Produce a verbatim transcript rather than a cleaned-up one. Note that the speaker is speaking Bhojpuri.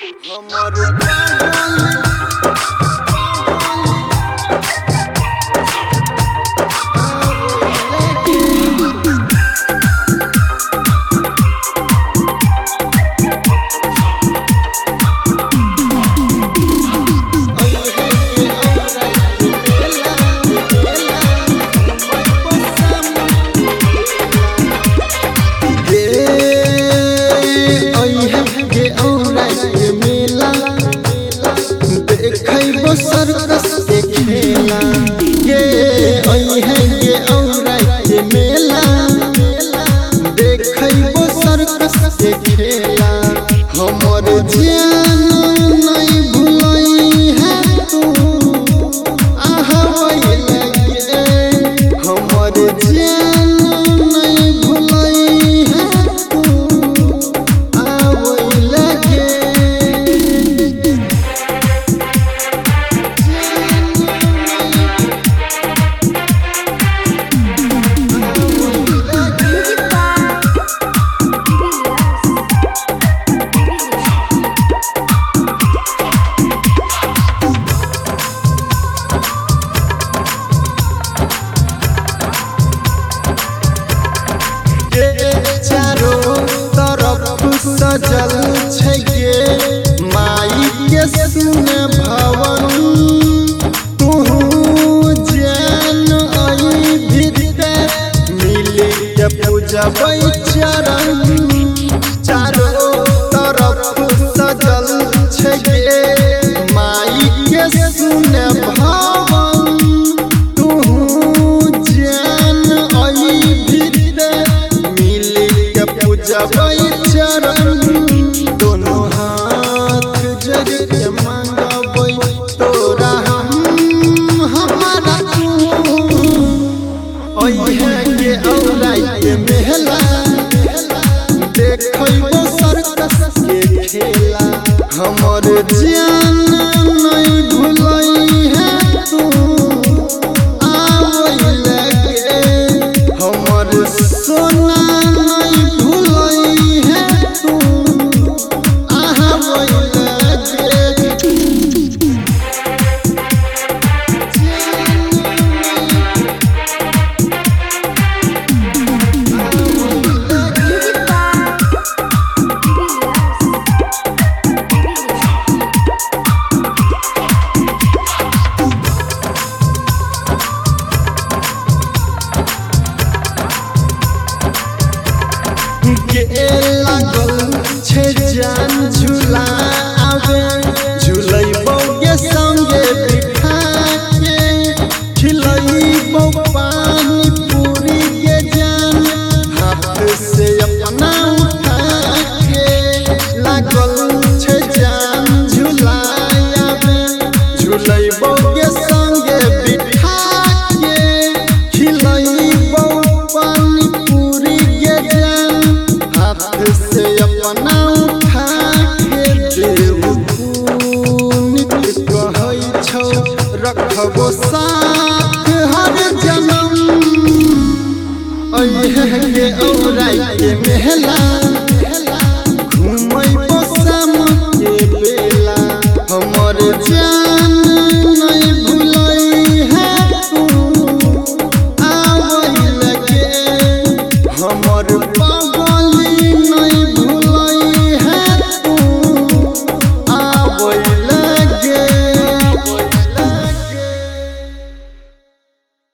सर्कस के खेला ये आई है ये औरा ये मेला देखो सर्कस के खेला हमर जान नहीं भुलाई है तू आहवई लगे हमर जान नहीं भुलाई है तू आवई लगे चारों तरफ सजल छै गे माई के सुन भवन तू जान आई भीतर मिली के पूजबै चरण चारों तरफ सजल छै गे माई के सुन भवन तू जान आई पूजबै चरण दोनों हाथ जग के मांगबै तोरा हम हमारा तू ओई है के औरा के मेला देखो सर्कस के खेला हमर जान नहीं भुलाई है तू आवई लगे हमर सोना के लागल छे जान झूला आवे झूलैबो के संगे बिठा के खिलैबो पानी पूरी के जान हाथ से अपना उठा के लागल छे जान झूला आवे झूलैबो के संगे बिठा के खिलैबो पानी पूरी के जान से अपना उठा के देव पुनित कहै छौ रखबो।